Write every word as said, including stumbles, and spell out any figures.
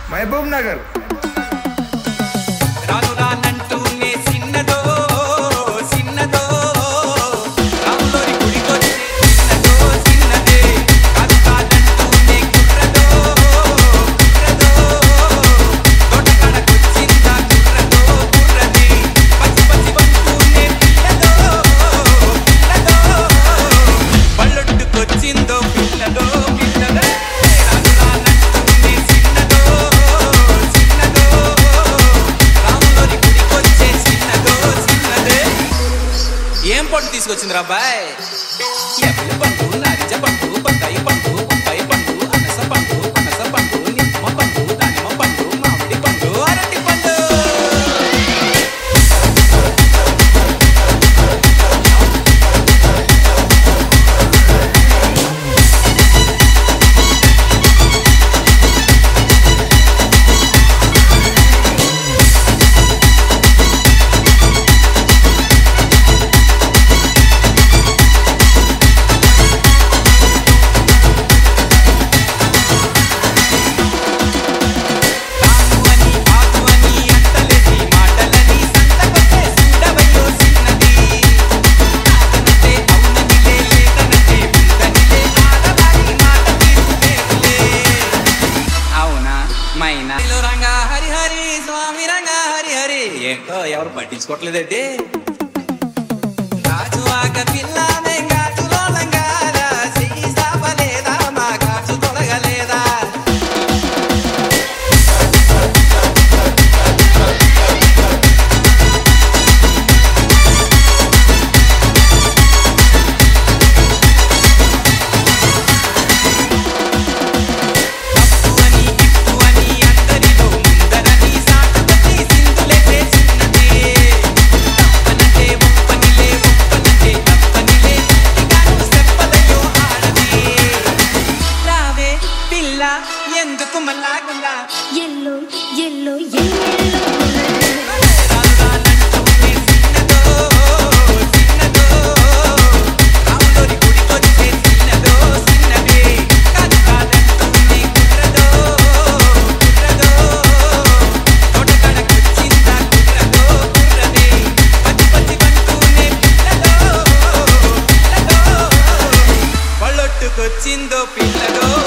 మహబూబ్ నగర్. ఏం పండు తీసుకొచ్చింది రాబాయ్? ఎప్పటి పండు, నారింజ పండు, బత్తాయి పండు, బొప్పాయి పండు, అనస పండు, అనస పండు, నిమ్మ పండు, దానిమ్మ పండు, మామిడి పండు, అరటి పండు. రంగా హరి హరి స్వామి రంగా హరి హరి ఏంటో ఎవరు పట్టించుకోవట్లేదండి. గాజు ఆక పిల్లనే గాజులో లంగారా సీసాపలేదా మా గాజు తొలగలేదా? ఎందుకు మల్లాగుందా ఎల్లో ఎల్లో ఎల్లో పళ్ళొట్టుకొచ్చిందో పిల్లదో